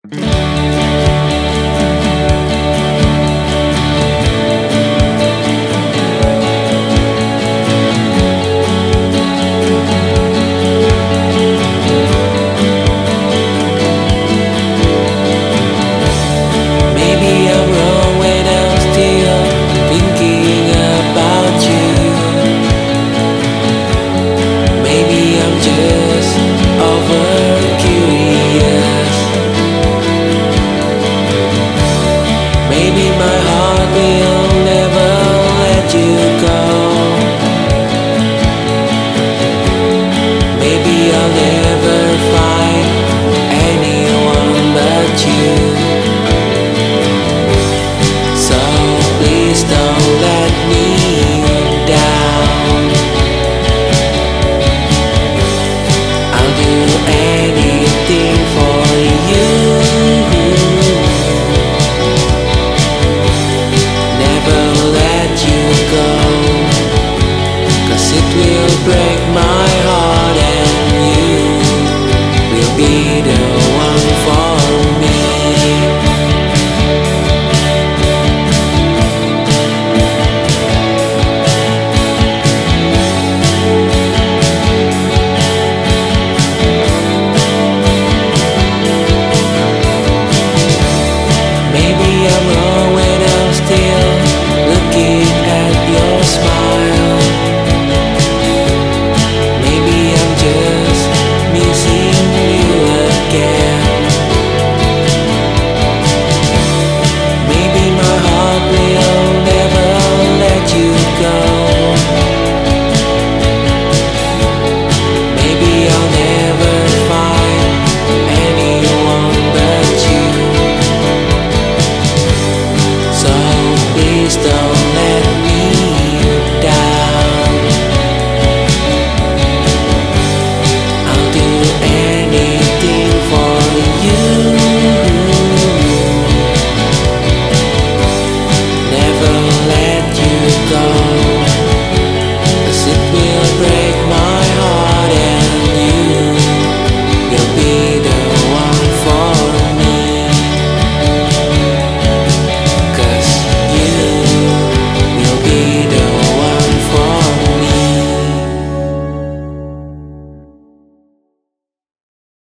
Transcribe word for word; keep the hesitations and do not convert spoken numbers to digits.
Maybe I'm wrong when I'm still thinking about you. Maybe I'm just over curious. Maybe my heart will never let you go. Maybe I'll never find anyone but you. So please don't let me down. I'll do anything for you. Never let you go, 'cause it will break my heart and you will be the one for me. Maybe I'm wrong when I'm still looking at your smile. Maybe I'm just missing you again. Maybe my heart will